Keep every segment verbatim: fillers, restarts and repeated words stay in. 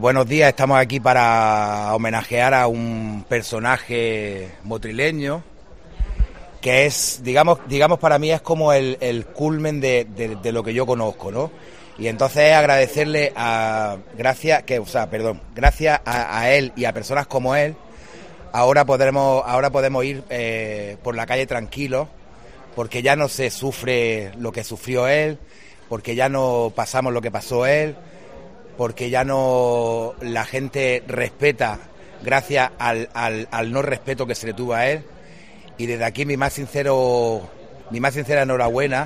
Buenos días, estamos aquí para homenajear a un personaje motrileño que es, digamos, digamos para mí es como el, el culmen de, de, de lo que yo conozco, ¿no? Y entonces agradecerle a, gracias, que, o sea, perdón, gracias a, a él y a personas como él, ahora podremos, ahora podemos ir eh, por la calle tranquilos, porque ya no se sufre lo que sufrió él, porque ya no pasamos lo que pasó él, porque ya no la gente respeta gracias al, al, al no respeto que se le tuvo a él. Y desde aquí mi más sincero mi más sincera enhorabuena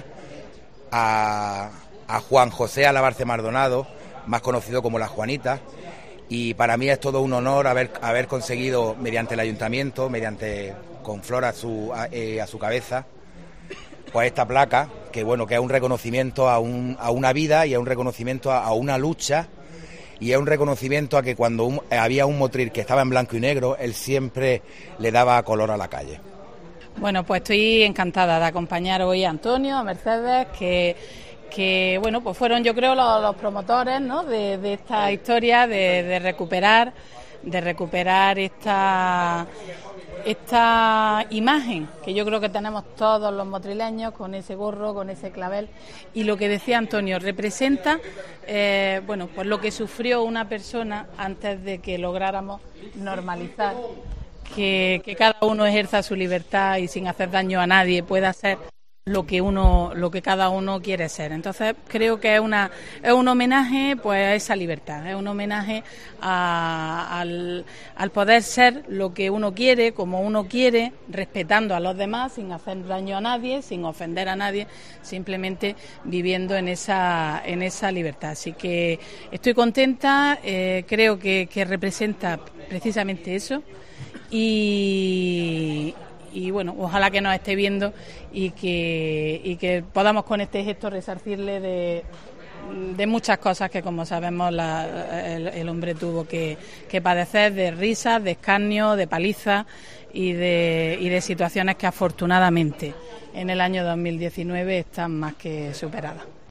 a, a Juan José Alabarce Maldonado, más conocido como La Juanita, y para mí es todo un honor haber, haber conseguido mediante el ayuntamiento, mediante con flor a su, a, eh, a su cabeza, pues esta placa, que bueno, que es un reconocimiento a, un, a una vida y es un reconocimiento a, a una lucha, y es un reconocimiento a que cuando un, había un Motril que estaba en blanco y negro, él siempre le daba color a la calle. Bueno, pues estoy encantada de acompañar hoy a Antonio, a Mercedes, que, que bueno, pues fueron yo creo los, los promotores, ¿no?, de, de esta historia, de, de recuperar, de recuperar esta... esta imagen que yo creo que tenemos todos los motrileños con ese gorro, con ese clavel, y lo que decía Antonio representa eh, bueno, pues lo que sufrió una persona antes de que lográramos normalizar que, que cada uno ejerza su libertad y sin hacer daño a nadie pueda ser lo que uno, lo que cada uno quiere ser. Entonces creo que es una es un homenaje pues a esa libertad, es un homenaje a, al, al poder ser lo que uno quiere, como uno quiere, respetando a los demás, sin hacer daño a nadie, sin ofender a nadie, simplemente viviendo en esa en esa libertad. Así que estoy contenta, eh, creo que, que representa precisamente eso y Y bueno, ojalá que nos esté viendo y que, y que podamos con este gesto resarcirle de, de muchas cosas que, como sabemos, la, el, el hombre tuvo que, que padecer, de risas, de escarnio, de palizas y de, y de situaciones que afortunadamente en el año dos mil diecinueve están más que superadas.